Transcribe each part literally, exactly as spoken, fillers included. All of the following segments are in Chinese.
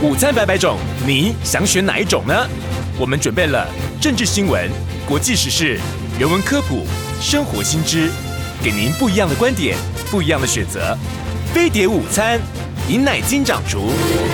午餐百百种，你想选哪一种呢？我们准备了政治新闻、国际时事、人文科普、生活新知，给您不一样的观点，不一样的选择。飞碟午餐，饮奶金掌厨。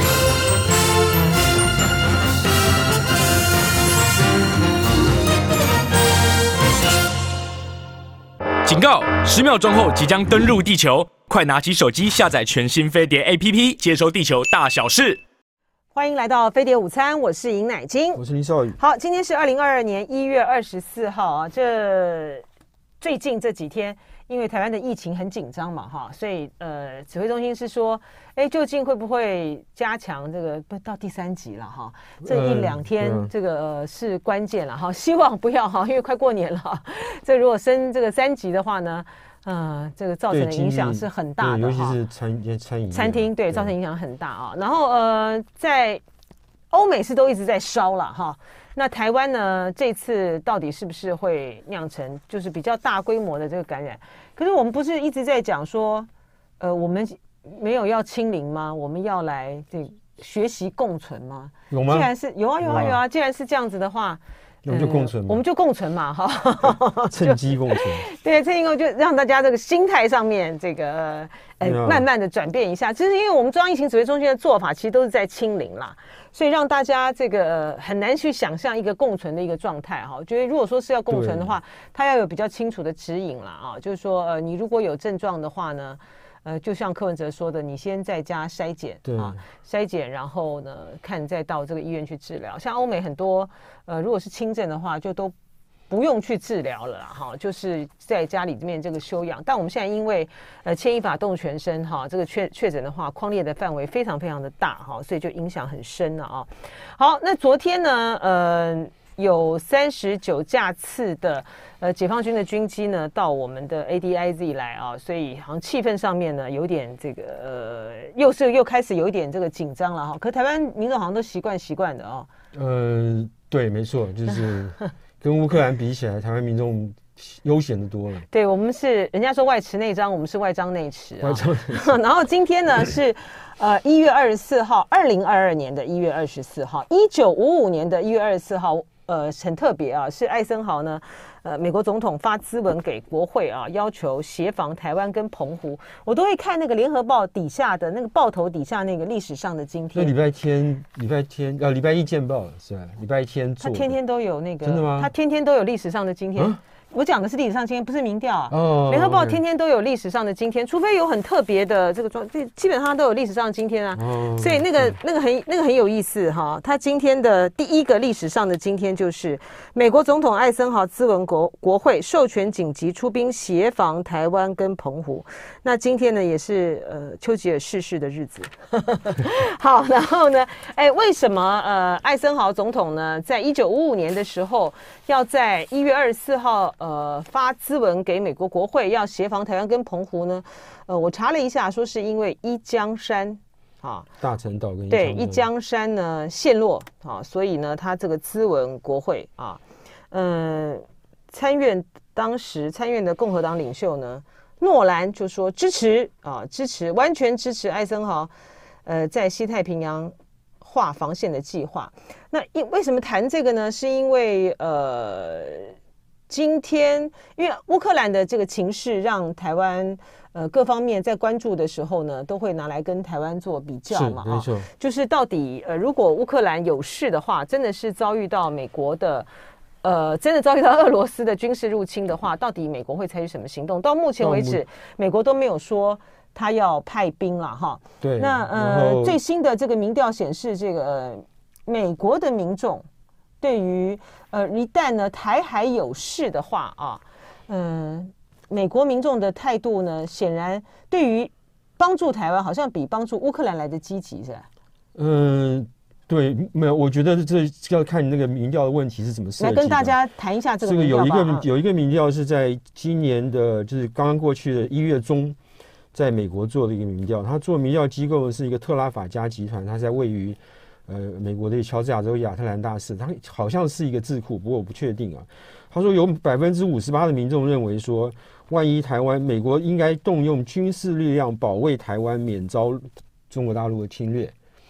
警告！十秒钟后即将登陆地球，快拿起手机下载全新飞碟 A P P， 接收地球大小事。 欢迎来到飞碟午餐，我是尹乃菁， 我是林少宇。 好，今天是二零二二年一月二十四号啊。这最近这几天，因为台湾的疫情很紧张嘛，哈，所以呃，指挥中心是说，哎，究竟会不会加强这个？不到第三级了哈，这一两天、嗯、这个、呃、是关键了哈，希望不要哈，因为快过年了，这如果升这个三级的话呢？呃，这个造成的影响是很大的， 尤其是餐餐饮餐厅，对，造成影响很大啊。然后呃，在欧美是都一直在烧了哈。那台湾呢，这次到底是不是会酿成就是比较大规模的这个感染？可是我们不是一直在讲说，呃，我们没有要清零吗？我们要来这学习共存吗？ 有吗？ 既然是有啊有啊有啊，既然是这样子的话。 我们就共存、嗯， 我们就共存嘛，哈， 趁机共存。 对，趁机就让大家这个心态上面这个呃、啊、慢慢的转变一下。其实因为我们中央疫情指挥中心的做法，其实都是在清零啦，所以让大家这个、呃、很难去想象一个共存的一个状态哈。我觉得如果说是要共存的话，它要有比较清楚的指引啦啊，就是说呃你如果有症状的话呢。呃，就像柯文哲说的，你先在家筛检啊，筛检，然后呢，看再到这个医院去治疗。像欧美很多，呃，如果是轻症的话，就都不用去治疗了啦，哈，就是在家里面这个休养。但我们现在因为呃牵一发动全身哈，这个确确诊的话，匡列的范围非常非常的大哈，所以就影响很深了啊。好，那昨天呢，呃。有三十九架次的呃解放军的军机呢到我们的 A D I Z 来啊，所以好像气氛上面呢有点这个呃又是又开始有一点这个紧张了哈。可台湾民众好像都习惯习惯的哦。 呃，对，没错，就是跟乌克兰比起来，台湾民众悠闲的多了。 对，我们是人家说外弛内张，我们是外张内弛啊。外张内弛。然后今天呢是。呃，一月二十四号，二零二二年的一月二十四号，一九五五年的一月二十四号，呃，很特别啊，是艾森豪呢，呃，美国总统发咨文给国会啊，要求协防台湾跟澎湖。我都会看那个联合报底下的那个报头底下那个历史上的今天。 那礼拜天，礼拜天，呃，礼拜一见报了是吧？礼拜天做。 他天天都有那个， 真的吗？ 他天天都有历史上的今天。啊我讲的是历史上今天，不是民调啊。 哦， 联合报天天都有历史上的今天，除非有很特别的这个状，基本上都有历史上的今天啊。哦，所以那个那个很那个很有意思哈。他今天的第一个历史上的今天就是美国总统艾森豪咨文国国会，授权紧急出兵协防台湾跟澎湖。那今天呢，也是呃丘吉尔逝世的日子。好，然后呢，哎，为什么呃艾森豪总统呢，在一九五五年的时候，要在一月二十四号。呃，发咨文给美国国会，要协防台湾跟澎湖呢。呃，我查了一下，说是因为一江山啊， 大陈岛跟对一江山呢陷落啊，所以呢，他这个咨文国会啊，嗯、呃，参院当时参院的共和党领袖呢，诺兰就说支持啊，支持完全支持艾森豪，呃，在西太平洋划防线的计划。那因为什么谈这个呢？是因为呃。今天，因为乌克兰的这个情势，让台湾呃各方面在关注的时候呢，都会拿来跟台湾做比较嘛， 没错、哦， 就是到底呃，如果乌克兰有事的话，真的是遭遇到美国的呃，真的遭遇到俄罗斯的军事入侵的话，到底美国会采取什么行动？到目前为止，美国都没有说他要派兵了哈。 对， 那呃，最新的这个民调显示，这个、呃、美国的民众。对于呃，一旦呢台海有事的话啊，嗯、呃，美国民众的态度呢，显然对于帮助台湾，好像比帮助乌克兰来的积极，是吧？ 嗯、呃，对，没有，我觉得这要看那个民调的问题是怎么设计的。 来跟大家谈一下这个民调吧。 这个有一个有一个民调是在今年的，就是刚刚过去的一月中，在美国做的一个民调，他做民调机构是一个特拉法加集团，它在位于。呃，美国的乔治亚州亚特兰大市，它好像是一个智库，不过我不确定啊。他说有百分之五十八的民众认为说，万一台湾美国应该动用军事力量保卫台湾，免遭中国大陆的侵略。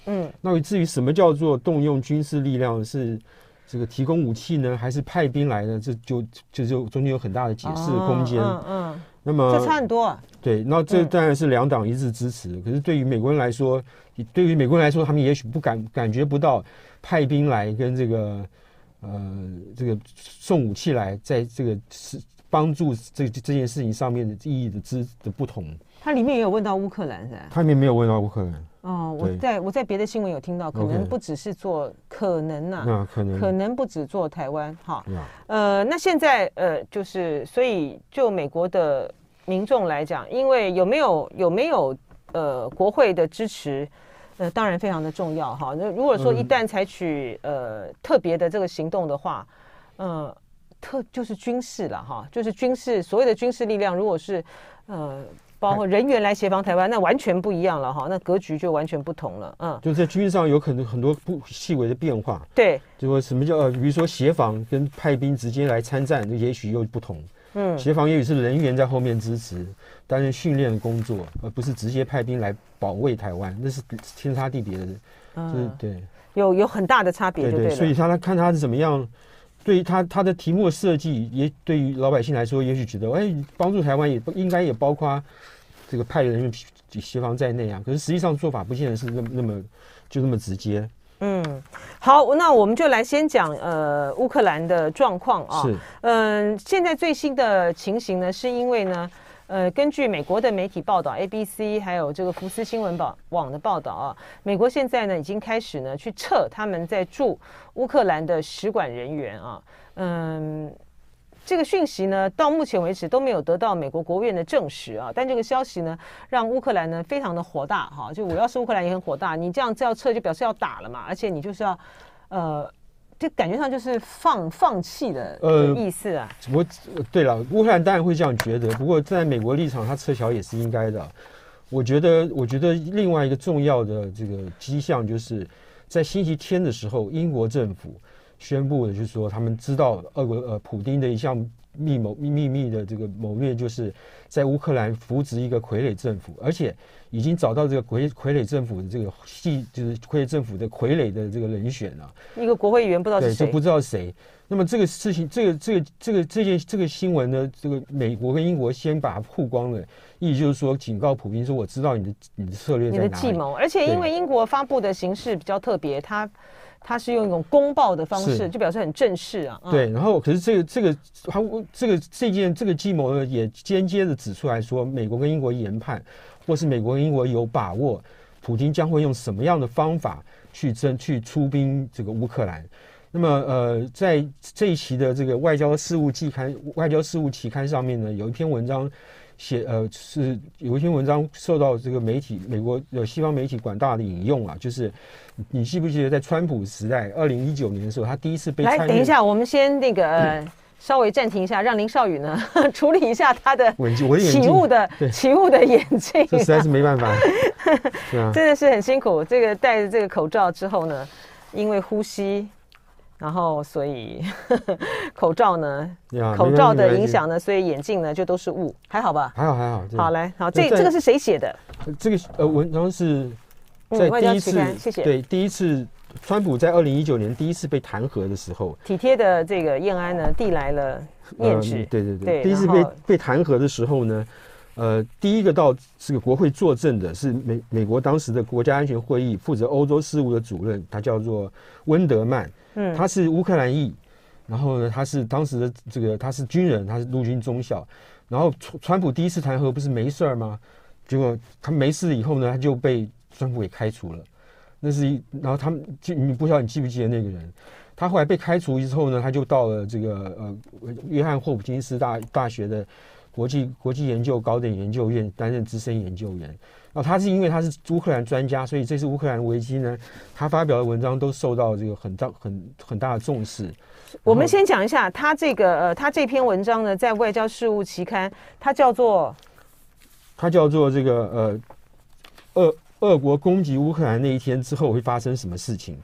嗯， 那至于什么叫做动用军事力量，是这个提供武器呢，还是派兵来呢？这就就就中间有很大的解释的空间。 嗯嗯， 那么这差很多啊。 对，那这当然是两党一致支持。嗯、可是对于美国人来说，对于美国人来说，他们也许不感感觉不到派兵来跟这个呃这个送武器来，在这个是帮助这这件事情上面的意义的之的不同。 它里面也有问到乌克兰是吧？ 它里面没有问到乌克兰。 哦，我在我在别的新闻有听到，可能不只是做，可能呐、 啊，可能可能不只做台湾哈。呃，那现在呃，就是所以就美国的民众来讲，因为有没有有没有呃国会的支持，呃，当然非常的重要哈。那如果说一旦采取呃特别的这个行动的话，呃，特就是军事了哈，就是军事所谓的军事力量，如果是呃。包括人员来协防台湾，那完全不一样了哈，那格局就完全不同了。嗯， 就在军事上有可能很多不细微的变化。 对， 就说什么叫呃，比如说协防跟派兵直接来参战，也许又不同。嗯，协防也许是人员在后面支持，担任训练的工作，而不是直接派兵来保卫台湾，那是天差地别的。嗯，就是对， 有有很大的差别，对对。 所以他看他是怎么样。对他他的题目的设计，也对于老百姓来说，也许觉得，哎，帮助台湾也应该也包括这个派人员协防在内啊。可是实际上做法不见得是那么那么就那么直接。 嗯，好，那我们就来先讲呃乌克兰的状况啊。是，嗯、呃，现在最新的情形呢，是因为呢。呃，根据美国的媒体报道 ，A B C 还有这个福斯新闻网的报道啊，美国现在呢已经开始呢去撤他们在驻乌克兰的使馆人员啊，嗯，这个讯息呢到目前为止都没有得到美国国务院的证实啊，但这个消息呢让乌克兰呢非常的火大哈、啊，就我要是乌克兰也很火大，你这样子要撤就表示要打了嘛，而且你就是要呃。就感觉上就是放放弃的意思啊。 呃、我对了，乌克兰当然会这样觉得，不过在美国立场，他撤侨也是应该的。我觉得，我觉得另外一个重要的这个迹象，就是在星期天的时候，英国政府宣布的，就是说他们知道俄国呃普丁的一项密谋秘密的这个谋略，就是在乌克兰扶植一个傀儡政府，而且已经找到这个傀傀儡政府的这个系，就是傀儡政府的傀儡的这个人选了。 一个国会议员不知道是谁， 对，就不知道谁。那么这个事情，这个这个这个这件这个新闻呢，这个美国跟英国先把它曝光了，意思就是说警告普丁说，我知道你的你的策略在哪里， 你的计谋。而且因为英国发布的形式比较特别，它它是用一种公报的方式，就表示很正式啊。 嗯、对，然后可是这个这个它这个这件这个计谋呢，也间接的指出来说，美国跟英国研判。或是美国跟英国有把握，普丁将会用什么样的方法去争去出兵这个乌克兰？那么，呃，在这一期的这个外交事务季刊、外交事务期刊上面呢，有一篇文章写，呃，是有一篇文章受到这个媒体美国有西方媒体广大的引用啊，就是你记不记得在川普时代，二零一九年的时候，他第一次被来，等一下，我们先那个。呃稍微暂停一下，让林少宇呢处理一下他的起雾的起雾的眼镜、啊， 这实在是没办法， 是啊，真的是很辛苦。这个戴着这个口罩之后呢，因为呼吸，然后所以呵呵口罩呢，口罩的影响呢，所以眼镜呢就都是雾，还好吧？ 还好还好。 好来，好，这这个是谁写的？ 这个呃文章是在第一次， 嗯、谢谢。 对，第一次。川普在二零一九年第一次被弹劾的时候， 体贴的这个燕安呢递来了面纸、 呃，对对 对, 对，第一次被被弹劾的时候呢，呃，第一个到这个国会作证的是美美国当时的国家安全会议负责欧洲事务的主任，他叫做温德曼，嗯，他是乌克兰裔，然后呢，他是当时的这个他是军人，他是陆军中校，然后川普第一次弹劾不是没事吗？结果他没事以后呢，他就被川普给开除了。那是一，然后他们就你不知道你记不记得那个人？他后来被开除之后呢，他就到了这个呃约翰霍普金斯大大学的国际国际研究高等研究院担任资深研究员。然后他是因为他是乌克兰专家，所以这次乌克兰危机呢，他发表的文章都受到这个很大很很大的重视。 我们先讲一下他这个呃，他这篇文章呢，在外交事务期刊，它叫做它叫做这个呃俄。俄国攻击乌克兰那一天之后会发生什么事情？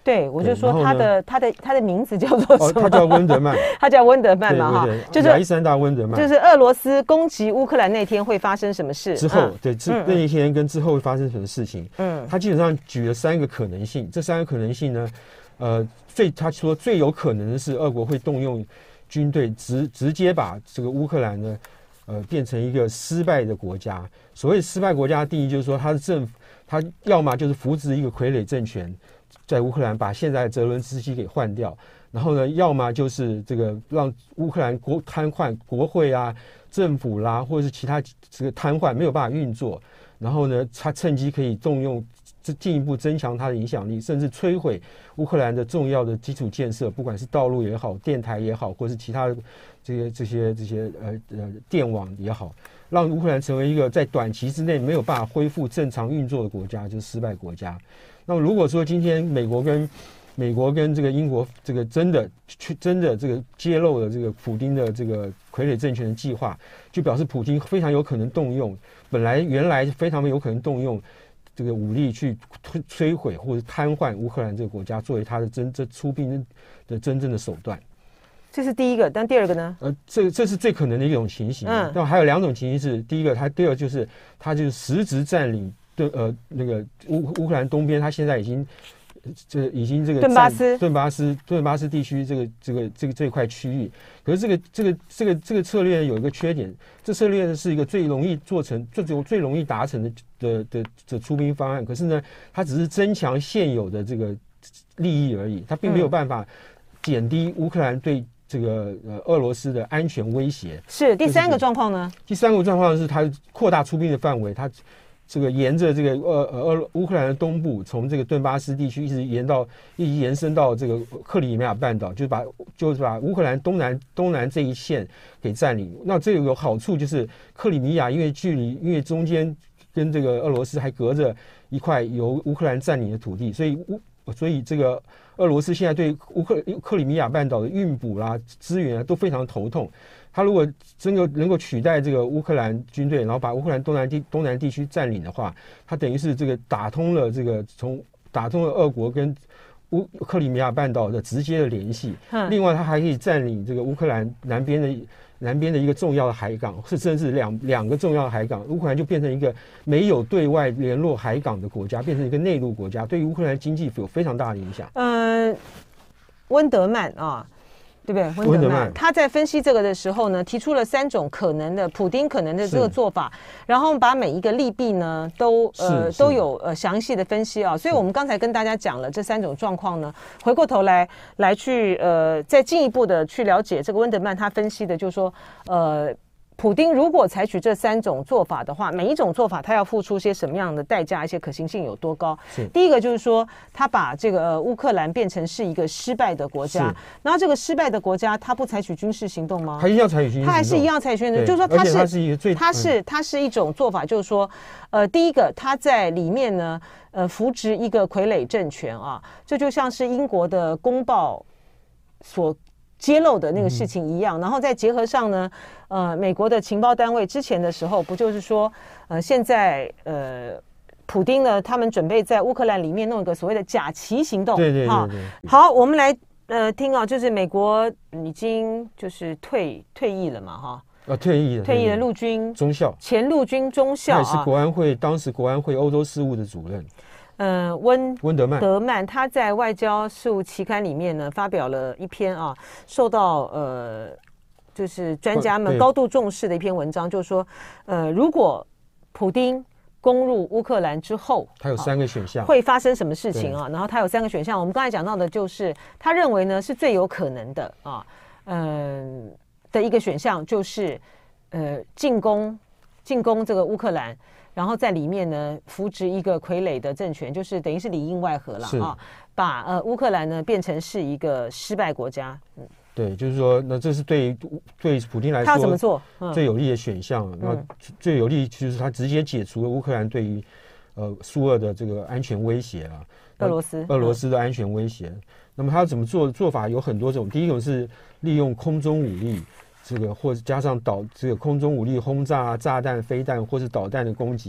对，我就说他的他的他的名字叫做什么？ 哦，他叫温德曼， 他叫温德曼嘛哈， 就是亚历山大温德曼， 就是俄罗斯攻击乌克兰那天会发生什么事？ 之后，对，之那一天跟之后会发生什么事情？嗯，他基本上举了三个可能性，这三个可能性呢，呃，最他说最有可能的是俄国会动用军队直直接把这个乌克兰呢，呃，变成一个失败的国家。所谓失败国家的定义就是说，他的政府他要么就是扶植一个傀儡政权。在乌克兰把现在的泽伦斯基给换掉，然后呢，要么就是这个让乌克兰国瘫痪，国会啊、政府啦，或者是其他这个瘫痪没有办法运作，然后呢，他趁机可以动用进一步增强他的影响力，甚至摧毁乌克兰的重要的基础建设，不管是道路也好、电台也好，或是其他的这些这些这些呃呃电网也好，让乌克兰成为一个在短期之内没有办法恢复正常运作的国家，就是失败国家。那么如果说今天美国跟美国跟这个英国这个真的去真的这个揭露了这个普丁的这个傀儡政权的计划，就表示普丁非常有可能动用本来原来非常有可能动用这个武力去摧毁或者瘫痪乌克兰这个国家，作为他的真正出兵的真正的手段。 这是第一个，但第二个呢？ 呃，这这是最可能的一种情形。嗯，但还有两种情形是：第一个，他第二就是他就是实质占领。对，呃，那个乌乌克兰东边，他现在已经，这已经这个顿巴斯、 顿巴斯、顿巴斯地区这个这个这个这块区域，可是这个这个这个这个策略有一个缺点，这策略是一个最容易做成、最最容易达成的的的的出兵方案。可是呢，它只是增强现有的这个利益而已，它并没有办法减低乌克兰对这个呃俄罗斯的安全威胁。 是第三个状况呢？ 第三个状况是它扩大出兵的范围，它。这个沿着这个呃呃乌克兰的东部，从这个顿巴斯地区一直延到，一直延伸到这个克里米亚半岛，就把就是把乌克兰东南东南这一线给占领。那这有个好处就是，克里米亚因为距离，因为中间跟这个俄罗斯还隔着一块由乌克兰占领的土地，所以乌所以这个俄罗斯现在对乌克克里米亚半岛的运补啦、资源啊都非常头痛。他如果真的能够取代这个乌克兰军队，然后把乌克兰东南地东南地区占领的话，他等于是这个打通了这个从打通了俄国跟乌克里米亚半岛的直接的联系。嗯、另外，他还可以占领这个乌克兰南边的南边的一个重要的海港，是甚至两两个重要的海港，乌克兰就变成一个没有对外联络海港的国家，变成一个内陆国家，对于乌克兰经济有非常大的影响。 嗯，温德曼啊。对不对？温德曼他在分析这个的时候呢，提出了三种可能的普丁可能的这个做法，然后把每一个利弊呢都呃都有呃详细的分析啊。所以我们刚才跟大家讲了这三种状况呢，回过头来来去呃再进一步的去了解这个温德曼他分析的，就是说呃。普丁如果采取这三种做法的话，每一种做法他要付出些什么样的代价，一些可行性有多高？第一个就是说，他把这个、呃、乌克兰变成是一个失败的国家，然后这个失败的国家，他不采取军事行动吗？ 还一样采取军事行动， 他还是一样采取军事行动，就是说他是它是一个最， 它是它是一种做法，就是说，呃，第一个他在里面呢，呃，扶植一个傀儡政权啊，这就像是英国的公报所揭露的那个事情一样，嗯、然后再结合上呢，呃，美国的情报单位之前的时候，不就是说，呃，现在呃，普丁呢，他们准备在乌克兰里面弄一个所谓的假旗行动， 对对对对。 好，我们来呃听啊，就是美国已经就是退退役了嘛，哈。 啊，退役了， 退役的陆军中校， 前陆军中校， 他也是国安会、啊、当时国安会欧洲事务的主任。 呃，温温德曼德曼他在外交事务期刊里面呢发表了一篇啊，受到呃就是专家们高度重视的一篇文章，就是说，呃，如果普丁攻入乌克兰之后， 他有三个选项， 会发生什么事情啊？然后他有三个选项，我们刚才讲到的就是他认为呢是最有可能的啊，嗯、呃、的一个选项就是呃进攻进攻这个乌克兰。然后在里面呢，扶植一个傀儡的政权，就是等于是里应外合了啊，把呃乌克兰呢变成是一个失败国家。嗯， 对，就是说，那这是对对普丁来说， 他要怎么做、 嗯、最有利的选项。那、嗯、最有利就是他直接解除了乌克兰对于呃苏俄的这个安全威胁啊， 俄罗斯俄罗斯的安全威胁。嗯、那么他怎么做？做法有很多种。第一种是利用空中武力。这个或者加上导这个空中武力轰炸啊、炸弹、飞弹或是导弹的攻击，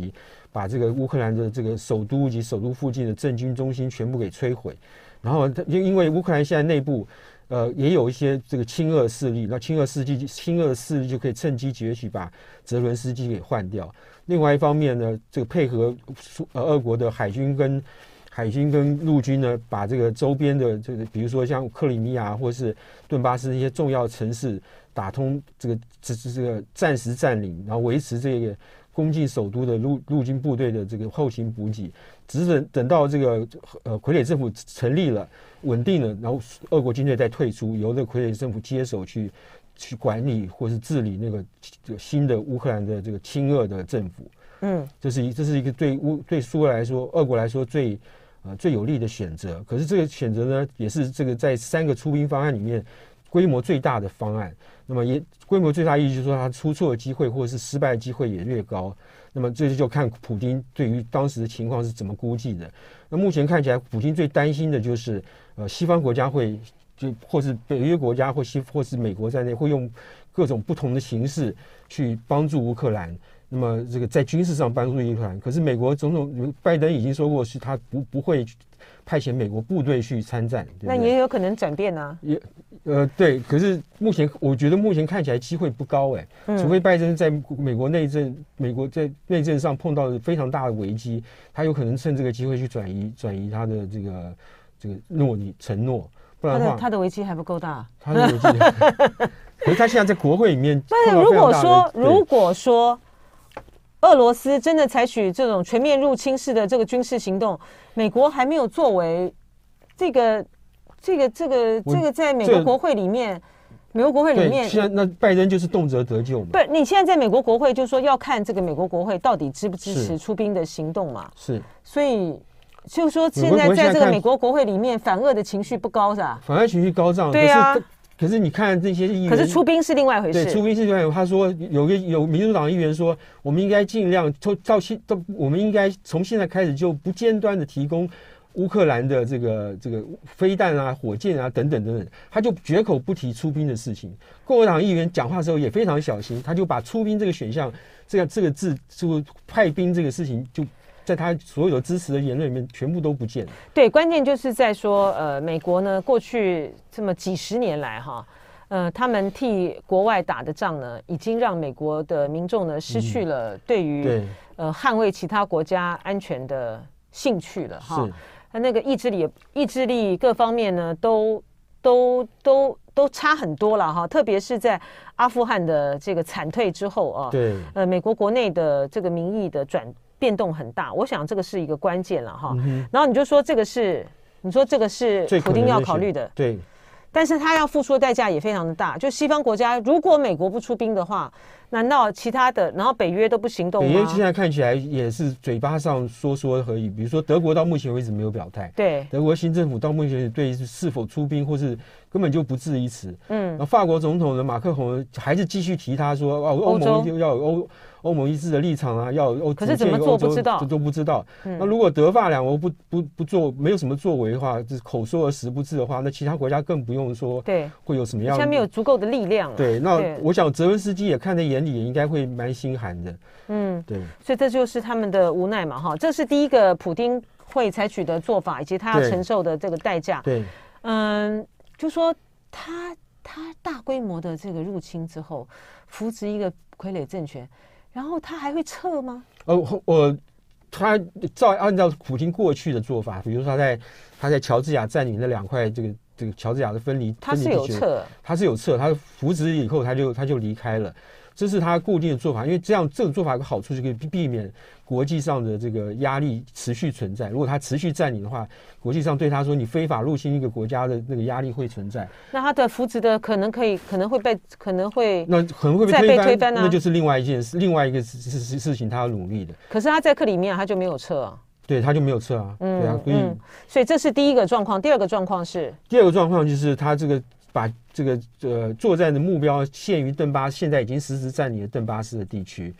把这个乌克兰的这个首都及首都附近的政军中心全部给摧毁。然后因为乌克兰现在内部呃也有一些这个亲俄势力，那亲俄势力亲俄势力就可以趁机崛起，把泽伦斯基给换掉。另外一方面呢，这个配合呃俄国的海军跟海军跟陆军呢，把这个周边的这个，比如说像克里米亚或是顿巴斯一些重要城市打通，这个这这个暂时占领，然后维持这个攻进首都的陆陆军部队的这个后勤补给，只是等等到这个呃傀儡政府成立了、稳定了，然后俄国军队再退出，由这个傀儡政府接手去去管理或是治理那个这个新的乌克兰的这个亲俄的政府。嗯，这是一这是一个对乌对苏俄来说、俄国来说最呃最有利的选择。可是这个选择呢，也是这个在三个出兵方案里面规模最大的方案。那么也规模最大意义就是说，它出错的机会或者是失败的机会也越高。那么这就看普丁对于当时的情况是怎么估计的。那目前看起来，普丁最担心的就是呃西方国家会就或是北约国家或西或是美国在内会用各种不同的形式去帮助乌克兰。那么这个在军事上帮助乌克兰，可是美国总统拜登已经说过，是他不不会派遣美国部队去参战。对对， 那也有可能转变啊。 也呃对，可是目前我觉得目前看起来机会不高哎、嗯，除非拜登在美国内政美国在内政上碰到非常大的危机，他有可能趁这个机会去转移转移他的这个这个诺你承诺，不然的话他的他的危机还不够大。 他的危机，可是他现在在国会里面碰到如非常大的， 果说如果说。俄罗斯真的采取这种全面入侵式的这个军事行动，美国还没有作为，这个、这个、这个、这个，在美国国会里面，美国国会里面， 现在那拜登就是动辄得咎嘛。 不是，你现在在美国国会就是说要看这个美国国会到底支不支持出兵的行动嘛？ 是， 所以就是说现在在这个美国国会里面，反俄的情绪不高是吧？ 反俄情绪高涨， 对啊。 可是你看这些议员， 可是出兵是另外一回事。 对，出兵是另外一回事。他说有个有民主党议员说，我们应该尽量到到现到，我们应该从现在开始就不间断的提供乌克兰的这个这个飞弹啊、火箭啊等等等等，他就绝口不提出兵的事情。共和党议员讲话的时候也非常小心，他就把出兵这个选项，这个这个字，就派兵这个事情就。在他所有的支持的言论里面，全部都不见了。 对，关键就是在说，呃，美国呢，过去这么几十年来，哈，呃，他们替国外打的仗呢，已经让美国的民众呢失去了对于、嗯、对呃捍卫其他国家安全的兴趣了，哈。他那个意志力、意志力各方面呢，都都都都差很多了，哈。特别是在阿富汗的这个惨退之后啊， 对， 呃，美国国内的这个民意的转。变动很大，我想这个是一个关键了哈、嗯。然后你就说这个是，你说这个是普丁要考虑的， 对。 但是他要付出的代价也非常的大。就西方国家，如果美国不出兵的话，难道其他的，然后北约都不行动吗？ 北约现在看起来也是嘴巴上说说而已。比如说德国到目前为止没有表态， 对， 德国新政府到目前为止对是否出兵或是根本就不置一词。嗯，然后法国总统的马克宏还是继续提他说，哦，欧盟要有欧。欧盟一致的立场啊，要欧， 可是怎么做不知道， 都不知道。嗯、那如果德法两国不不不做，没有什么作为的话，就是口说而实不至的话，那其他国家更不用说，对，会有什么样的？ 现在没有足够的力量。 对，那我想泽伦斯基也看在眼里，也应该会蛮心寒的。嗯，对。 所以这就是他们的无奈嘛，哈，这是第一个普丁会采取的做法，以及他要承受的这个代价。 对， 嗯，就说他他大规模的这个入侵之后，扶植一个傀儡政权。然后他还会撤吗？ 呃，我他照按照普京过去的做法，比如说他在他在乔治亚占领那两块这个这个乔治亚的分离， 他是有撤， 他是有撤，他扶植以后他就他就离开了，这是他固定的做法。因为这样这种做法有个好处，就可以避免国际上的这个压力持续存在。如果他持续占领的话，国际上对他说你非法入侵一个国家的那个压力会存在。 那他的扶植的可能可以可能会被可能会那可能会被推 翻, 推翻、啊、那就是另外一件事，另外一个事事事情他要努力的。 可是他在克里米亚他就没有撤啊。 对，他就没有撤啊。嗯，对啊，所以、嗯、 所以这是第一个状况。第二个状况是， 第二个状况就是他这个把这个呃作战的目标限于顿巴，现在已经实质占领了顿巴斯的地区。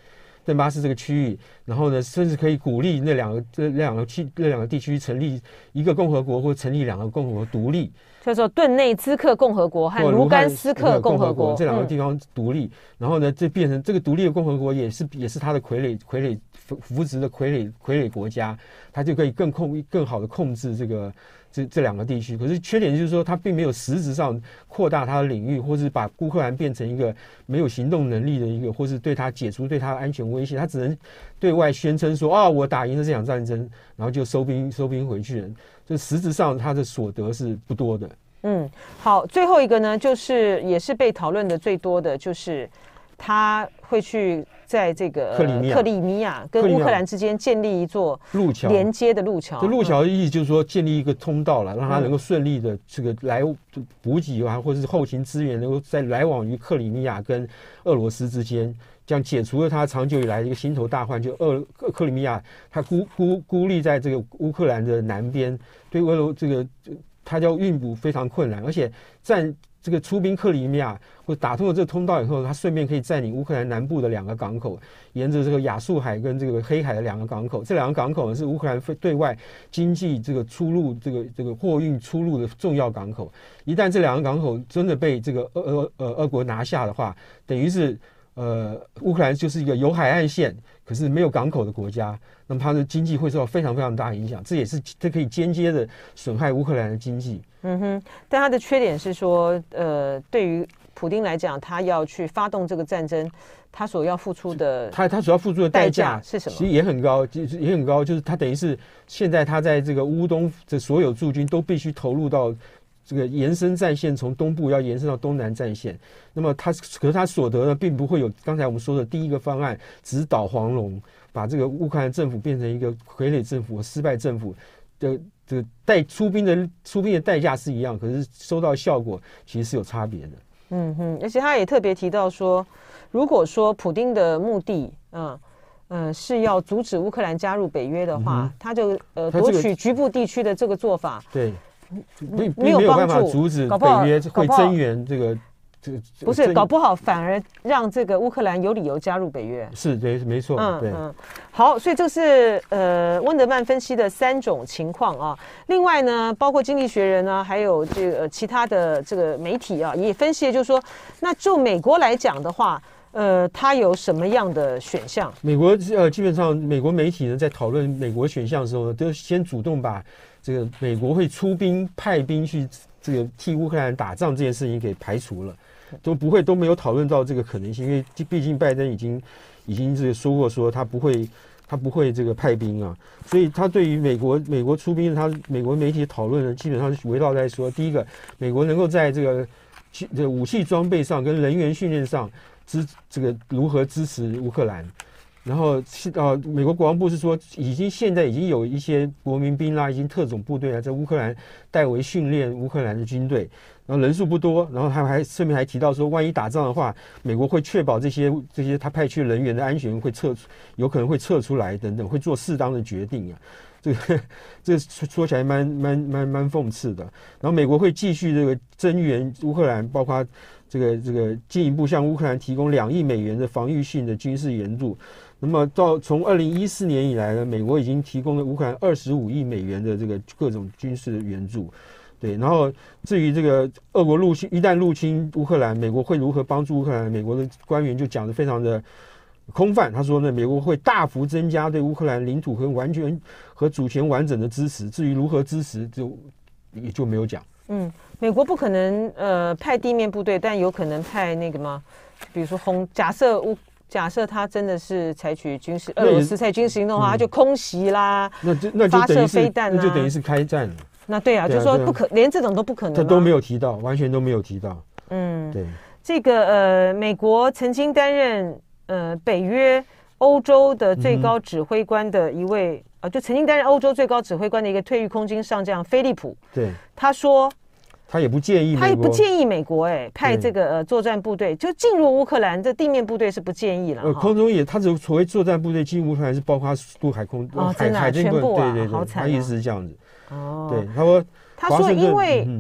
顿巴斯这个区域，然后呢，甚至可以鼓励那两个这两个区那两个地区成立一个共和国，或成立两个共和国独立， 叫做顿内兹克共和国和卢甘斯克共和国这两个地方独立。嗯、然后呢，这变成这个独立的共和国也是也是他的傀儡傀儡扶植的傀儡傀儡国家，他就可以更控更好的控制这个。这这两个地区，可是缺点就是说，它并没有实质上扩大它的领域，或是把乌克兰变成一个没有行动能力的一个，或是对它解除对它的安全威胁。它只能对外宣称说：“啊，我打赢了这场战争，然后就收兵收兵回去了。”就实质上它的所得是不多的。 嗯，好，最后一个呢，就是也是被讨论的最多的就是。他会去在这个克里米亚克里米亚跟乌克兰之间建立一座路桥， 连接的路桥。 这路桥的意义就是说，建立一个通道了，让它能够顺利的这个来补给啊，或者是后勤资源能够在来往于克里米亚跟俄罗斯之间，这样解除了它长久以来的一个心头大患，就俄克里米亚它孤孤孤立在这个乌克兰的南边，对俄罗这个它叫运补非常困难，而且占。这个出兵克里米亚或打通了这个通道以后，它顺便可以占领乌克兰南部的两个港口，沿着这个亚速海跟这个黑海的两个港口。这两个港口呢是乌克兰对外经济这个出入、这个这个货运出入的重要港口。一旦这两个港口真的被这个俄俄呃俄国拿下的话，等于是呃乌克兰就是一个有海岸线可是没有港口的国家，那么它的经济会受到非常非常大的影响，这也是这可以间接的损害乌克兰的经济。 嗯哼，但它的缺点是说，呃，对于普丁来讲，他要去发动这个战争，他所要付出的， 他他所要付出的代价是什么？ 其实也很高，也很高，就是他等于是现在他在这个乌东的所有驻军都必须投入到这个延伸战线，从东部要延伸到东南战线。那么他可是他所得呢，并不会有刚才我们说的第一个方案直捣黄龙，把这个乌克兰政府变成一个傀儡政府、失败政府的。这个带出兵的出兵的代价是一样，可是收到效果其实是有差别的。 嗯哼，而且他也特别提到说，如果说普丁的目的，嗯呃是要阻止乌克兰加入北约的话，嗯、他就呃夺取局部地区的这个做法， 对，并没有办法阻止北约会增援这个。 不是，搞不好反而让这个乌克兰有理由加入北约。 是，对，没错。嗯对嗯， 好，所以这是呃温德曼分析的三种情况啊。另外呢，包括《经济学人》啊，还有这个、呃、其他的这个媒体啊，也分析，就是说，那就美国来讲的话，呃，它有什么样的选项？ 美国呃，基本上美国媒体呢，在讨论美国选项的时候呢，都先主动把这个美国会出兵派兵去这个替乌克兰打仗这件事情给排除了。都不会都没有讨论到这个可能性，因为毕竟拜登已经已经这个说过说他不会他不会这个派兵啊，所以他对于美国美国出兵，他美国媒体讨论呢，基本上是围绕在说，第一个，美国能够在这个这个武器装备上跟人员训练上支这个如何支持乌克兰。然后呃，美国国防部是说，已经现在已经有一些国民兵啦，已经特种部队啊，在乌克兰代为训练乌克兰的军队，然后人数不多，然后他还顺便还提到说，万一打仗的话，美国会确保这些这些他派去人员的安全会撤，有可能会撤出来等等，会做适当的决定啊。这个这个说起来蛮蛮蛮蛮讽刺的。然后美国会继续这个增援乌克兰，包括这个这个进一步向乌克兰提供两亿美元的防御性的军事援助。那么到从二零一四年以来呢，美国已经提供了乌克兰二十五亿美元的这个各种军事的援助。对，然后至于这个俄国入侵，一旦入侵乌克兰，美国会如何帮助乌克兰？美国的官员就讲得非常的空泛，他说呢，美国会大幅增加对乌克兰领土和完全和主权完整的支持，至于如何支持，就也就没有讲。 嗯，美国不可能呃派地面部队，但有可能派那个吗？比如说轰，假设乌。假设他真的是采取军事，俄罗斯采取军事行动的话，他、嗯、就空袭啦， 那就那就发射飞弹啦， 那就等于是开战了。 那对啊，对啊就说不可，连这种都不可能、啊， 他都没有提到，完全都没有提到。 嗯， 对， 这个呃，美国曾经担任呃北约欧洲的最高指挥官的一位，啊、嗯呃，就曾经担任欧洲最高指挥官的一个退役空军上将菲利普， 对， 他说。 他也不建议美国， 他也不建议美国哎、欸、派这个呃作战部队就进入乌克兰，这地面部队是不建议了。 呃，空中也，他只所谓作战部队进入乌克兰是包括陆海空、 哦、 海海军部， 啊、 对对对， 好惨、啊， 他意思是这样子。 哦， 对，他说， 他说因为、嗯、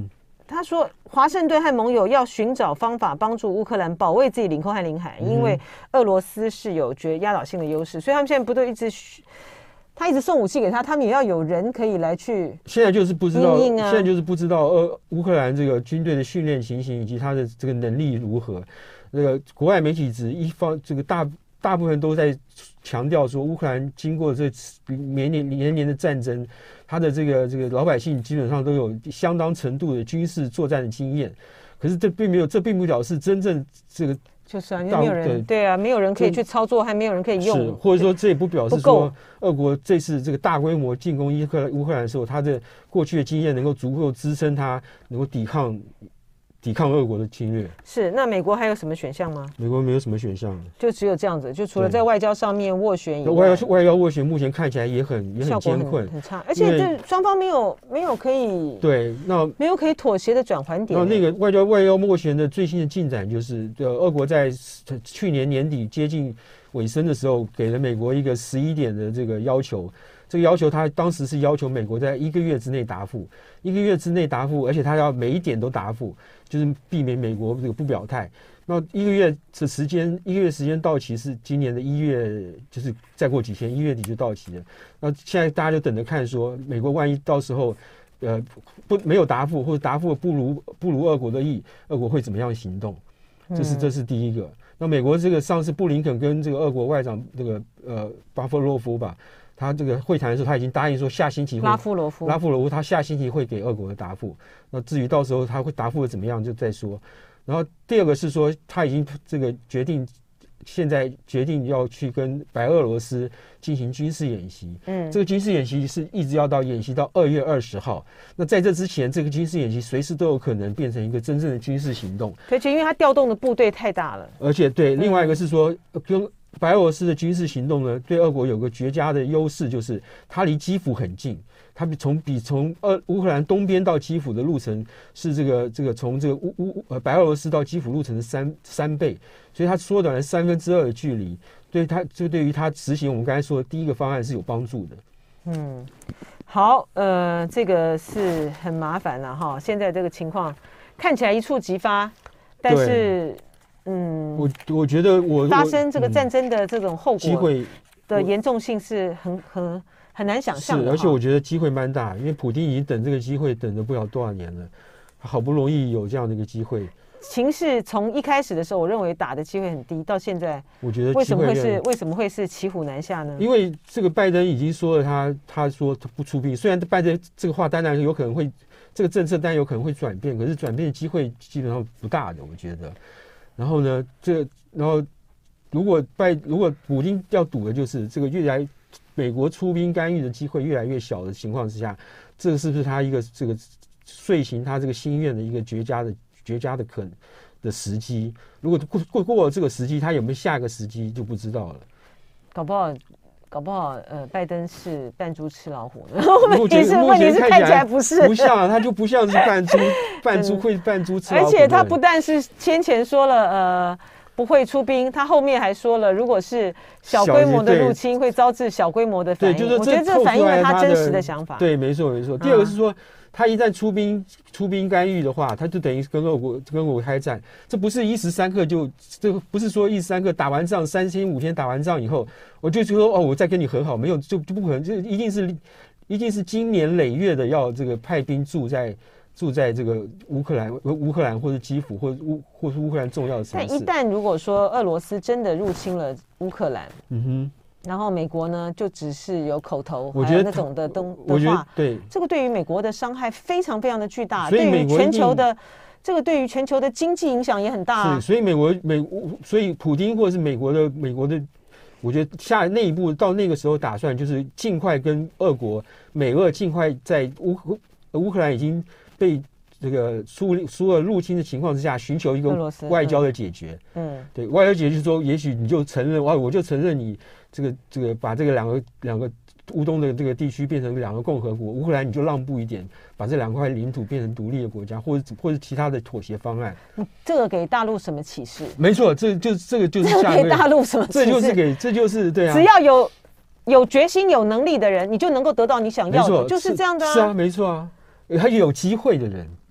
他说，华盛顿和盟友要寻找方法帮助乌克兰保卫自己领空和领海，因为俄罗斯是有绝压倒性的优势，所以他们现在不都一直，他一直送武器给他，他们也要有人可以来去。 现在就是不知道， 啊、 现在就是不知道呃乌克兰这个军队的训练情形以及他的这个能力如何。那个国外媒体指一方这个大大部分都在强调说，乌克兰经过这年年年年的战争，他的这个这个老百姓基本上都有相当程度的军事作战的经验。可是这并没有，这并不表示真正这个就是啊，因为没有人对啊，没有人可以去操作，还没有人可以用。 是，或者说这也不表示说，俄国这次这个大规模进攻伊克乌克兰的时候，他的过去的经验能够足够支撑他能够抵抗。抵抗俄国的侵略。是， 那美国还有什么选项吗？ 美国没有什么选项， 就只有这样子，就除了在外交上面斡旋以外， 外交外交斡旋目前看起来也很也很艰困， 很差，而且这双方没有没有可以对那没有可以妥协的转换点。 那那个外交外交斡旋的最新的进展就是，呃，俄国在去年年底接近尾声的时候，给了美国一个十一点的这个要求。这个要求，他当时是要求美国在一个月之内答复，一个月之内答复，而且他要每一点都答复，就是避免美国这个不表态。那一个月的时间，一个月时间到期是今年的一月，就是再过几天，一月底就到期了。那现在大家就等着看，说美国万一到时候，呃，不没有答复，或者答复不如不如俄国的意，俄国会怎么样行动？这是这是第一个。那美国这个上次布林肯跟这个俄国外长这个呃巴夫洛夫吧。他这个会谈的时候，他已经答应说下星期会拉夫罗夫拉夫罗夫他下星期会给俄国的答复。那至于到时候他会答复的怎么样，就再说。然后第二个是说，他已经这个决定，现在决定要去跟白俄罗斯进行军事演习。嗯，这个军事演习是一直要到演习到二月二十号。那在这之前，这个军事演习随时都有可能变成一个真正的军事行动。 而且因为他调动的部队太大了， 而且对，另外一个是说跟。白俄罗斯的军事行动呢，对俄国有个绝佳的优势，就是它离基辅很近。它比从比从俄乌克兰东边到基辅的路程是这个这个从这个乌乌呃白俄罗斯到基辅路程的三三倍，所以它缩短了三分之二的距离。对它就对于它执行我们刚才说的第一个方案是有帮助的。 嗯，好，呃，这个是很麻烦了哈。现在这个情况看起来一触即发，但是。嗯， 我我觉得我发生这个战争的这种后果的严重性是很很很难想象的。 是，而且我觉得机会蛮大，因为普丁已经等这个机会等了不晓多少年了，好不容易有这样的一个机会。 情势从一开始的时候，我认为打的机会很低，到现在， 我觉得为什么会是为什么会是骑虎难下呢？ 因为这个拜登已经说了他，他他说他不出兵，虽然拜登这个话当然有可能会，这个政策当然有可能会转变，可是转变的机会基本上不大的，我觉得。然后呢，这然后如果拜如果普丁要赌的就是这个越来美国出兵干预的机会越来越小的情况之下，这个是不是他一个这个遂行他这个心愿的一个绝佳的绝佳的可能的时机？如果过过过了这个时机，他有没有下一个时机就不知道了。 搞不好。搞不好，呃，拜登是扮猪吃老虎的。问题是，问题是看起来不是， 不像，他就不像是扮猪，扮猪会扮猪吃老虎。 而且他不但是先前说了，呃，不会出兵，他后面还说了，如果是小规模的入侵，会招致小规模的反应。 对，就是我觉得这反映了他真实的想法。 对，没错没错。第二个是说。他一旦出兵出兵干预的话，他就等于跟俄国跟俄国开战，这不是一时三刻就，这不是说一时三刻打完仗三天五天打完仗以后，我就说哦，我再跟你和好，没有就就不可能，就一定是一定是经年累月的要这个派兵驻在驻在这个乌克兰乌克兰或者基辅或者乌或是乌克兰重要的城市。 但一旦如果说俄罗斯真的入侵了乌克兰，嗯哼。然后美国呢，就只是有口头， 我觉得那种的东的话， 对这个对于美国的伤害非常非常的巨大，对于全球的这个对于全球的经济影响也很大、啊。 是，所以美国美所以普丁或者是美国的美国的，我觉得下那一步到那个时候打算就是尽快跟俄国美俄尽快在乌乌克兰已经被这个苏苏俄入侵的情况之下，寻求一个外交的解决。嗯，对外交解决就是说，也许你就承认，哇，我就承认你。这个这个把这个两个两个乌东的这个地区变成两个共和国，乌克兰你就让步一点，把这两块领土变成独立的国家，或者或者其他的妥协方案。 这个给大陆什么启示？ 没错，这就这个就是下这个给大陆什么启示？ 这就是给这就是对啊， 只要有有决心、有能力的人，你就能够得到你想要的，就是这样的、啊。 是啊，没错啊，还有机会的人。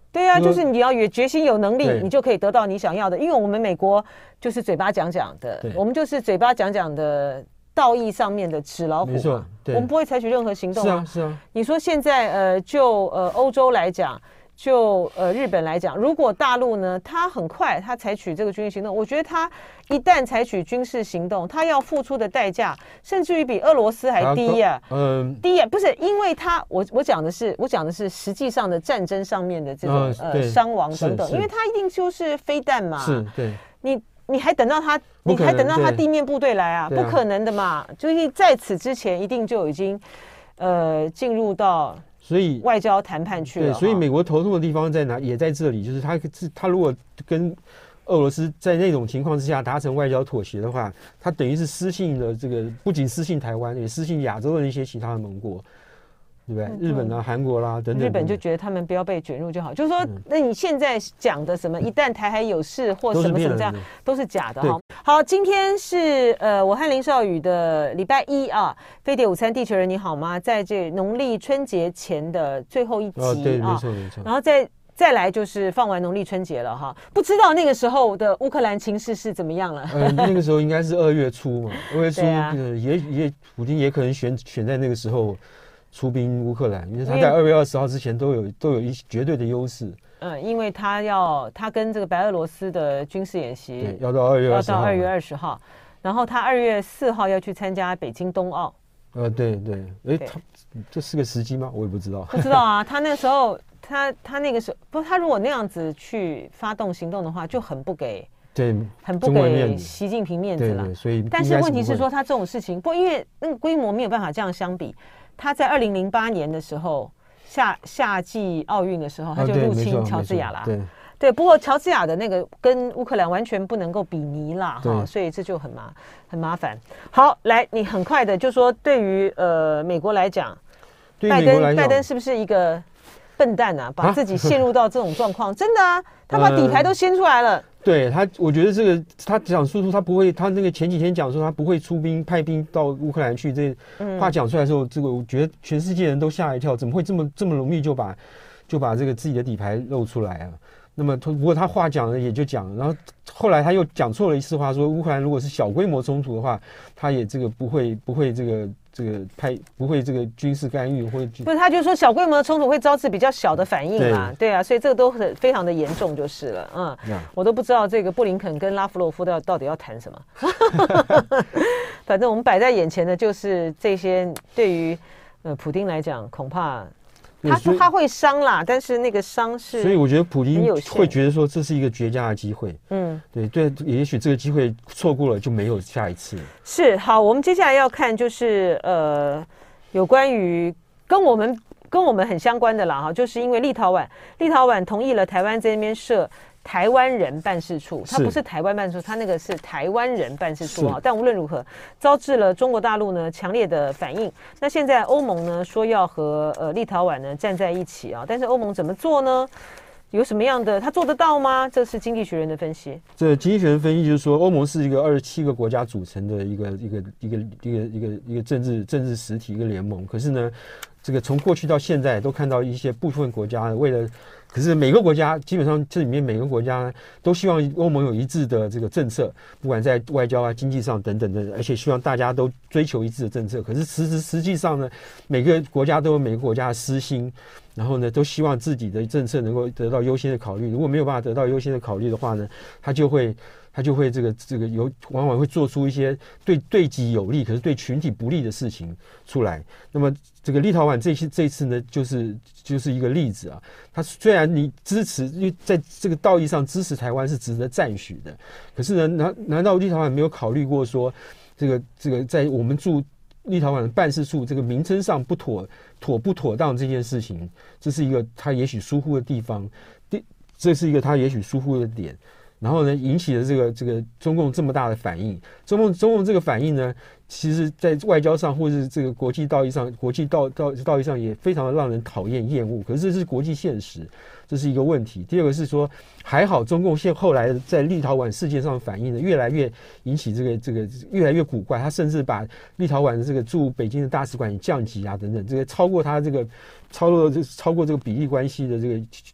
对啊，就是你要有决心、有能力， 对你就可以得到你想要的。因为我们美国就是嘴巴讲讲的，我们就是嘴巴讲讲的道义上面的纸老虎嘛，我们不会采取任何行动啊。 是啊，是啊。 你说现在呃，就呃欧洲来讲。就呃日本来讲，如果大陆呢，它很快它采取这个军事行动，我觉得它一旦采取军事行动，它要付出的代价，甚至于比俄罗斯还低呀、啊，嗯，低呀、啊，不是因为它，我我讲的是我讲的是实际上的战争上面的这种、嗯、呃伤亡等等，因为它一定就是飞弹嘛， 是对， 你你还等到它，你还等到它地面部队来啊，不可能的嘛，就是在此之前一定就已经呃进入到。 所以外交谈判去了， 对，所以美国头痛的地方在哪？也在这里，就是他他如果跟俄罗斯在那种情况之下达成外交妥协的话，他等于是失信了这个，不仅失信台湾，也失信亚洲的一些其他的盟国，对不对？嗯、日本啊、韩国啦、啊、等等。 日本就觉得他们不要被卷入就好，就是说，嗯、那你现在讲的什么，一旦台海有事或什么什么这样，都是假的哈。好，今天是呃，我和林少宇的礼拜一啊，飞碟午餐，地球人你好吗？在这农历春节前的最后一集、哦、 对，没错没错。 然后再再来就是放完农历春节了哈，不知道那个时候的乌克兰情势是怎么样了？ 呃，那个时候应该是二月初嘛，二月初、啊呃、也也普京也可能选选在那个时候。出兵乌克兰，因为他在二月二十号之前都有都有一绝对的优势。 嗯，因为他要他跟这个白俄罗斯的军事演习要到二月二十号， 要到二月二十号，然后他二月四号要去参加北京冬奥。 呃，对对，哎，他这是个时机吗？我也不知道。 不知道啊，他那时候他他那个时候不，他如果那样子去发动行动的话，就很不给。 对， 很不给习近平面子了。 对对，所以但是问题是说，他这种事情，不因为那个规模没有办法这样相比。他在二零零八年的时候，夏夏季奥运的时候，他就入侵乔治亚啦。 对对，不过乔治亚的那个跟乌克兰完全不能够比拟啦，哈，所以这就很麻很麻烦。好，来，你很快的就说，对于呃美国来讲，拜登拜登是不是一个笨蛋啊？把自己陷入到这种状况，真的啊，他把底牌都掀出来了。呃对他，我觉得这个他讲说出他不会，他那个前几天讲说他不会出兵派兵到乌克兰去，这话讲出来的时候，这个我觉得全世界人都吓一跳，怎么会这么这么容易就把就把这个自己的底牌露出来啊？那么不过他话讲了也就讲了，然后后来他又讲错了一次话，说乌克兰如果是小规模冲突的话，他也这个不会不会这个这个派不会这个军事干预，或者不是他就说小规模的冲突会招致比较小的反应嘛，对啊，所以这个都很非常的严重就是了，嗯，我都不知道这个布林肯跟拉夫罗夫到到底要谈什么，反正我们摆在眼前的就是这些，对于呃普丁来讲恐怕。他说他会伤啦，但是那个伤是， 所以我觉得普丁会觉得说这是一个绝佳的机会。嗯，对对，也许这个机会错过了就没有下一次。 是，好，我们接下来要看就是呃，有关于跟我们跟我们很相关的啦哈，就是因为立陶宛立陶宛同意了台湾这边设台湾人办事处，它不是台湾办事处，它那个是台湾人办事处啊。但无论如何，招致了中国大陆呢强烈的反应。那现在欧盟呢说要和呃立陶宛呢站在一起啊，但是欧盟怎么做呢？有什么样的他做得到吗？这是经济学人的分析。 这经济学人分析就是说，欧盟是一个二十七个国家组成的一个一个一个一个一个一个政治政治实体一个联盟。可是呢，这个从过去到现在都看到一些部分国家为了。可是每个国家基本上这里面每个国家呢都希望欧盟有一致的这个政策，不管在外交啊、经济上等等的，而且希望大家都追求一致的政策。可是实实实际上呢，每个国家都有每个国家的私心，然后呢都希望自己的政策能够得到优先的考虑。如果没有办法得到优先的考虑的话呢，他就会。他就会这个这个有往往会做出一些对对己有利，可是对群体不利的事情出来。那么这个立陶宛这次这次呢，就是就是一个例子啊。他虽然你支持，因为在这个道义上支持台湾是值得赞许的，可是呢，难难道立陶宛没有考虑过说，这个这个在我们驻立陶宛的办事处这个名称上不妥妥不妥当这件事情，这是一个他也许疏忽的地方，这是一个他也许疏忽的点。然后呢，引起了这个这个中共这么大的反应。中共中共这个反应呢，其实在外交上或是这个国际道义上，国际道道道义上也非常的让人讨厌厌恶。可是这是国际现实，这是一个问题。第二个是说，还好中共现后来在立陶宛事件上反应呢，越来越引起这个这个越来越古怪。他甚至把立陶宛的这个驻北京的大使馆降级啊等等，这个超过他这个超过这超过这个比例关系的这个。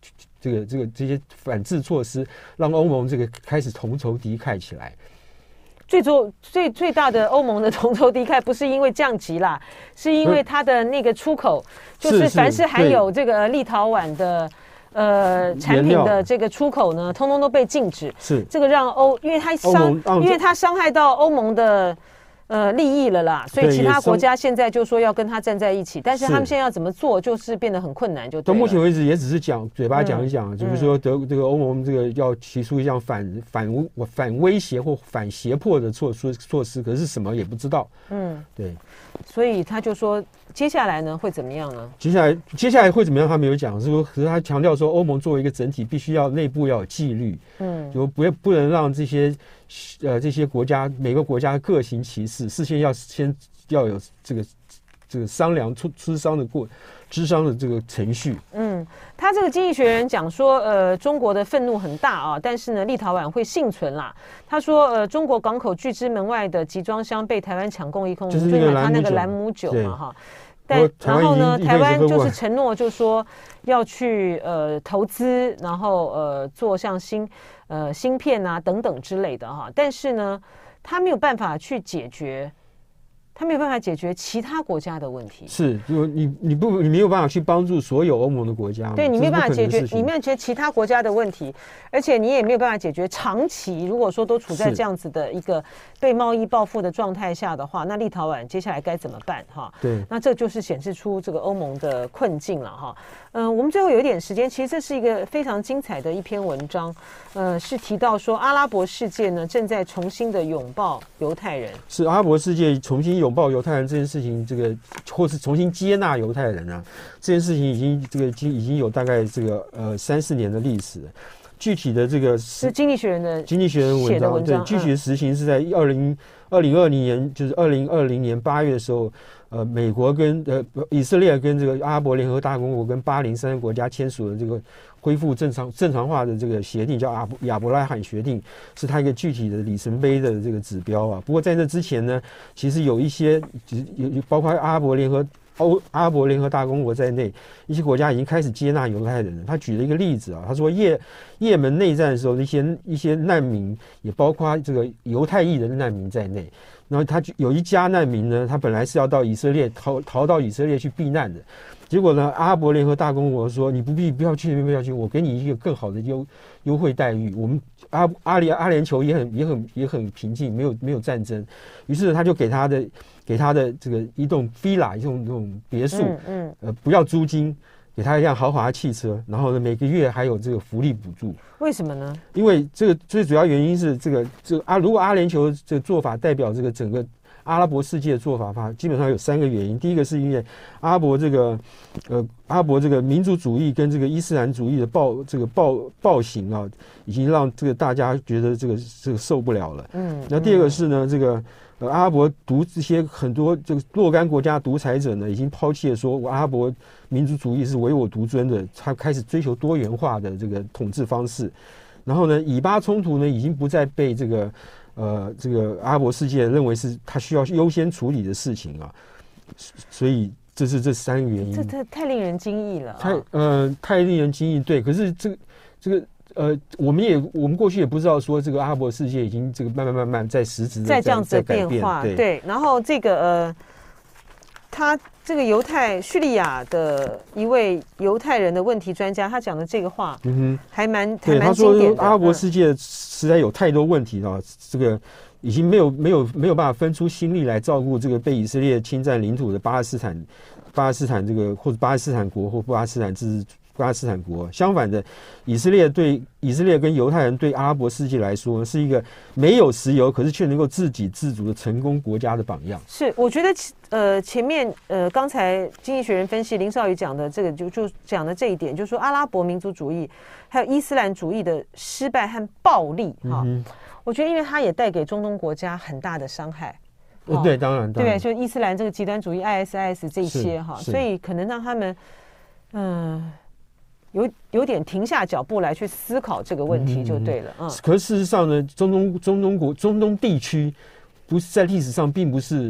这个这个这些反制措施，让欧盟这个开始同仇敌忾起来。 最最最最大的欧盟的同仇敌忾不是因为降级啦，是因为它的那个出口，就是凡是含有这个立陶宛的呃产品的这个出口呢，通通都被禁止。 是这个让欧，因为它伤，因为它伤害到欧盟的呃利益了啦，所以其他国家现在就说要跟他站在一起，但是他们现在要怎么做，就是变得很困难就对了。 到目前为止也只是讲嘴巴讲一讲，嗯、就是说德这个欧盟这个要提出一项反反反威胁或反胁迫的措施措施，可是什么也不知道。嗯，对。 所以他就说，接下来呢会怎么样呢？ 接下来接下来会怎么样？他没有讲，是说，可是他强调说，欧盟作为一个整体，必须要内部要有纪律，嗯，就不不能让这些呃这些国家每个国家各行其事，事先要先要有这个这个商量出磋商的过磋商的这个程序。 嗯，他这个经济学人讲说，呃，中国的愤怒很大啊，但是呢，立陶宛会幸存啦。他说，呃，中国港口拒之门外的集装箱被台湾抢购一空， 就是买他那个兰姆酒嘛，哈。但然后呢，台湾就是承诺，就说要去呃投资，然后呃做像芯呃芯片啊等等之类的哈。但是呢，他没有办法去解决。他没有办法解决其他国家的问题， 是，就你你不你没有办法去帮助所有欧盟的国家， 对你没有办法解决，你没有解决其他国家的问题，而且你也没有办法解决长期，如果说都处在这样子的一个被贸易报复的状态下的话，那立陶宛接下来该怎么办？哈， 对， 那这就是显示出这个欧盟的困境了哈。嗯、呃，我们最后有一点时间，其实这是一个非常精彩的一篇文章，呃，是提到说阿拉伯世界呢正在重新的拥抱犹太人， 是阿拉伯世界重新拥抱犹太人这件事情，这个或是重新接纳犹太人啊，这件事情已经这个已经已经有大概这个呃三四年的历史了。具体的这个是经济学人的经济学人文章，文章对，具体的实行是在二零二零二零年，就是二零二零年八月的时候，呃，美国跟呃以色列跟这个阿拉伯联合大公国跟巴林三个国家签署了这个恢复正常正常化的这个协定，叫亚亚伯拉罕协定，是它一个具体的里程碑的这个指标啊。不过在这之前呢，其实有一些有包括阿拉伯联合。欧阿拉伯联合大公国在内，一些国家已经开始接纳犹太人了。他举了一个例子啊，他说也也门内战的时候，一些一些难民，也包括这个犹太裔的难民在内。然后他有一家难民呢，他本来是要到以色列逃逃到以色列去避难的，结果呢，阿拉伯联合大公国说你不必不要去那边不要去，我给你一个更好的优优惠待遇。我们阿阿联阿联酋也很也很也很平静，没有没有战争。于是他就给他的。给他的这个一栋 villa 一栋这种别墅，嗯嗯，呃，不要租金，给他一辆豪华汽车，然后呢，每个月还有这个福利补助。 为什么呢？因为这个最主要原因是这个这个啊，如果阿联酋这个做法代表这个整个阿拉伯世界的做法的话，基本上有三个原因。第一个是因为阿拉伯这个呃阿拉伯这个民族主义跟这个伊斯兰主义的暴这个暴暴行啊，已经让这个大家觉得这个这个受不了了。嗯，那第二个是呢，这个。呃，阿拉伯独这些很多这个若干国家独裁者呢，已经抛弃了说我阿拉伯民族主义是唯我独尊的，他开始追求多元化的这个统治方式。然后呢，以巴冲突呢，已经不再被这个呃这个阿拉伯世界认为是他需要优先处理的事情啊。所以这是这三个原因。 这这太令人惊异了、啊。 太呃太令人惊异，对。可是这个这个。呃，我们也我们过去也不知道说这个阿拉伯世界已经这个慢慢慢慢在实质的在这样子的变化， 对。 对然后这个呃，他这个犹太叙利亚的一位犹太人的问题专家，他讲的这个话，嗯哼，还蛮还蛮经典的。 他说阿拉伯世界实在有太多问题了，嗯、这个已经没有没有没有办法分出心力来照顾这个被以色列侵占领土的巴勒斯坦巴勒斯坦这个或者巴勒斯坦国或巴勒斯坦自治。巴勒斯坦国相反的，以色列对以色列跟犹太人对阿拉伯世界来说是一个没有石油，可是却能够自给自足的成功国家的榜样。 是，我觉得呃前面呃刚才经济学人分析林少宇讲的这个就就讲的这一点，就是说阿拉伯民族主义还有伊斯兰主义的失败和暴力哈、嗯，我觉得因为它也带给中东国家很大的伤害。 哦、对，当然，当然对，就伊斯兰这个极端主义 I S I S 这些哈，所以可能让他们嗯。呃有有点停下脚步来去思考这个问题就对了。嗯， 可是事实上呢，中东中东国中东地区不是在历史上并不是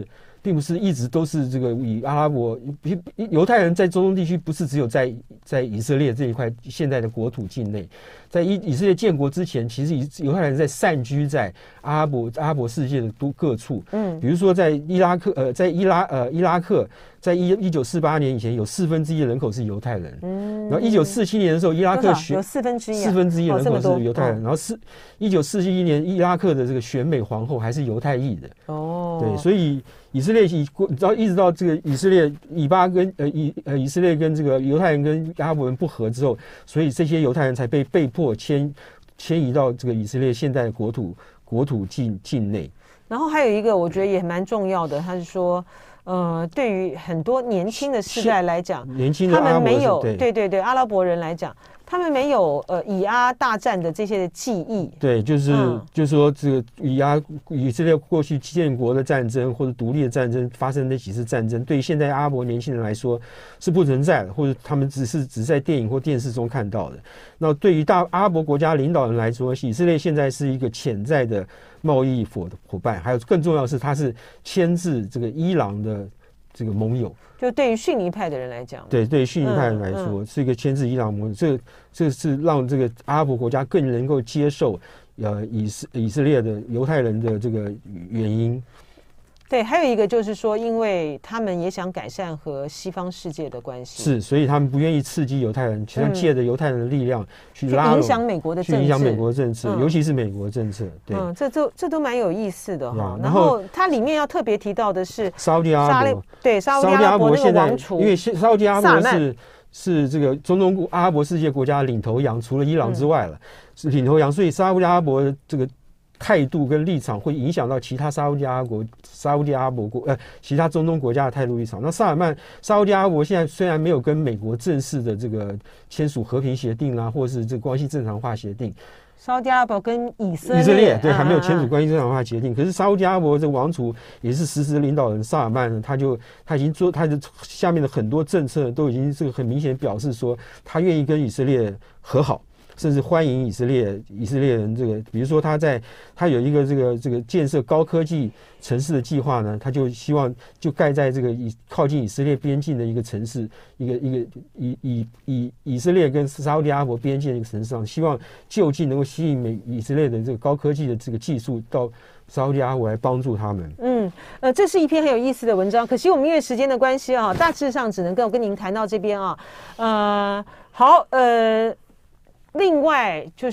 并不是一直都是这个以阿拉伯犹太人在中东地区，不是只有在在以色列这一块现在的国土境内，在以以色列建国之前，其实犹太人在散居在阿拉伯阿拉伯世界的都各处。嗯，比如说在伊拉克，呃，在伊拉呃伊拉克，在一一九四八年以前，有四分之一的人口是犹太人。嗯，然后一九四七年的时候，伊拉克选有四分之一、啊， 四分之一人口是犹太人。 哦、 然后四一九四一年，伊拉克的这个选美皇后还是犹太裔的。哦，对，所以以色列以你知道一直到这个以色列以巴跟呃以呃以色列跟这个犹太人跟阿拉伯人不和之后，所以这些犹太人才被被迫迁迁移到这个以色列现在的国土国土境境内。 然后还有一个我觉得也蛮重要的，他是说。呃，对于很多年轻的世代来讲， 年轻的他们没有， 对对对对，阿拉伯人来讲，他们没有呃以阿大战的这些的记忆。 对，就是、嗯、就是说，这个以阿以色列过去建国的战争或者独立的战争发生的几次战争，对现在阿拉伯年轻人来说是不存在的，或者他们只是只在电影或电视中看到的。那对于大阿拉伯国家领导人来说，以色列现在是一个潜在的贸易伙伙伴，还有更重要的是，它是牵制这个伊朗的这个盟友。 就对于逊尼派的人来讲， 对，对于逊尼派人来说，嗯嗯、是一个牵制伊朗盟友，这这是让这个阿拉伯国家更能够接受呃以色以色列的犹太人的这个原因。 对，还有一个就是说，因为他们也想改善和西方世界的关系， 是，所以他们不愿意刺激犹太人，实际上借着犹太人的力量去拉影响美国的政策， 去影响美国政策，嗯、尤其是美国政策。对， 嗯，这都这都蛮有意思的哈。然后它里面要特别提到的是沙烏地阿拉伯， 对，沙烏地阿拉伯那个王储， 因为沙烏地阿拉伯是是这个中东阿拉伯世界国家的领头羊，除了伊朗之外了，嗯、是领头羊，所以沙烏地阿拉伯这个。态度跟立场会影响到其他沙烏地阿拉伯、沙烏地阿拉伯国呃其他中东国家的态度立场。那萨尔曼沙烏地阿拉伯现在虽然没有跟美国正式的这个签署和平协定啦，或是这个关系正常化协定。 沙烏地阿拉伯跟以色列， 以色列对还没有签署关系正常化协定，可是沙烏地阿拉伯这个王储也是实时领导人萨尔曼，他就他已经做他的下面的很多政策都已经这个很明显表示说他愿意跟以色列和好。甚至欢迎以色列以色列人这个，比如说他在他有一个这个这个建设高科技城市的计划呢，他就希望就盖在这个以靠近以色列边境的一个城市，一个一个以以以以色列跟沙烏地阿拉伯边境的一个城市上，希望就近能够吸引美以色列的这个高科技的这个技术到沙烏地阿拉伯来帮助他们。 嗯，呃，这是一篇很有意思的文章，可惜我们因为时间的关系啊，大致上只能够跟您谈到这边啊。呃，好，呃。另外就是，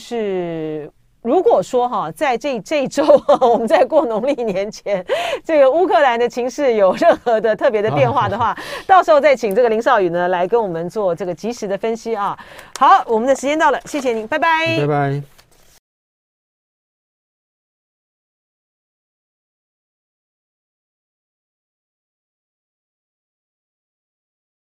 如果说哈，在这这一周我们在过农历年前，这个乌克兰的情势有任何的特别的变化的话，到时候再请这个林少宇呢来跟我们做这个及时的分析啊。好，我们的时间到了，谢谢您，拜拜， 拜拜。